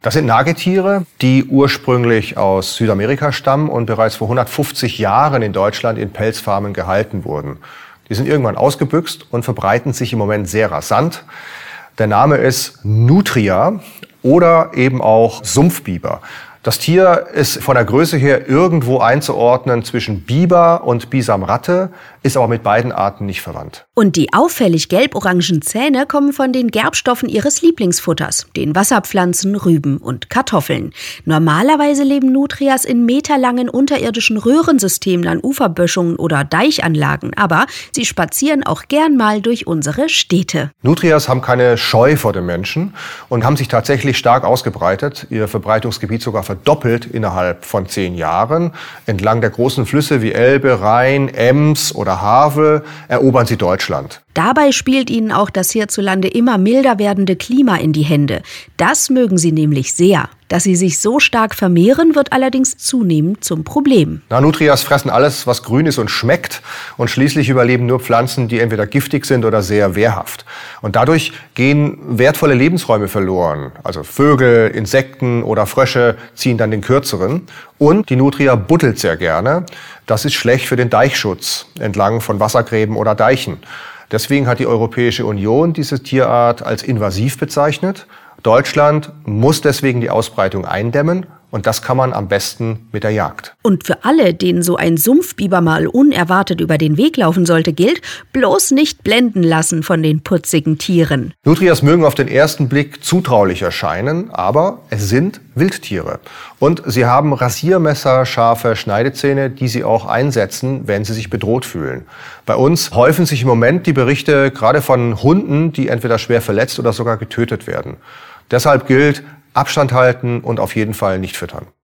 Das sind Nagetiere, die ursprünglich aus Südamerika stammen und bereits vor 150 Jahren in Deutschland in Pelzfarmen gehalten wurden. Die sind irgendwann ausgebüxt und verbreiten sich im Moment sehr rasant. Der Name ist Nutria oder eben auch Sumpfbiber. Das Tier ist von der Größe her irgendwo einzuordnen zwischen Biber und Bisamratte, ist aber mit beiden Arten nicht verwandt. Und die auffällig gelb-orangen Zähne kommen von den Gerbstoffen ihres Lieblingsfutters, den Wasserpflanzen, Rüben und Kartoffeln. Normalerweise leben Nutrias in meterlangen unterirdischen Röhrensystemen an Uferböschungen oder Deichanlagen, aber sie spazieren auch gern mal durch unsere Städte. Nutrias haben keine Scheu vor dem Menschen und haben sich tatsächlich stark ausgebreitet, ihr Verbreitungsgebiet sogar verdoppelt innerhalb von 10 Jahren. Entlang der großen Flüsse wie Elbe, Rhein, Ems oder Havel erobern sie Deutschland. Dabei spielt ihnen auch das hierzulande immer milder werdende Klima in die Hände. Das mögen sie nämlich sehr. Dass sie sich so stark vermehren, wird allerdings zunehmend zum Problem. Nutrias fressen alles, was grün ist und schmeckt. Und schließlich überleben nur Pflanzen, die entweder giftig sind oder sehr wehrhaft. Und dadurch gehen wertvolle Lebensräume verloren. Also Vögel, Insekten oder Frösche ziehen dann den kürzeren. Und die Nutria buddelt sehr gerne. Das ist schlecht für den Deichschutz entlang von Wassergräben oder Deichen. Deswegen hat die Europäische Union diese Tierart als invasiv bezeichnet. Deutschland muss deswegen die Ausbreitung eindämmen und das kann man am besten mit der Jagd. Und für alle, denen so ein Sumpfbiber mal unerwartet über den Weg laufen sollte, gilt, bloß nicht blenden lassen von den putzigen Tieren. Nutrias mögen auf den ersten Blick zutraulich erscheinen, aber es sind Wildtiere. Und sie haben rasiermesserscharfe Schneidezähne, die sie auch einsetzen, wenn sie sich bedroht fühlen. Bei uns häufen sich im Moment die Berichte gerade von Hunden, die entweder schwer verletzt oder sogar getötet werden. Deshalb gilt, Abstand halten und auf jeden Fall nicht füttern.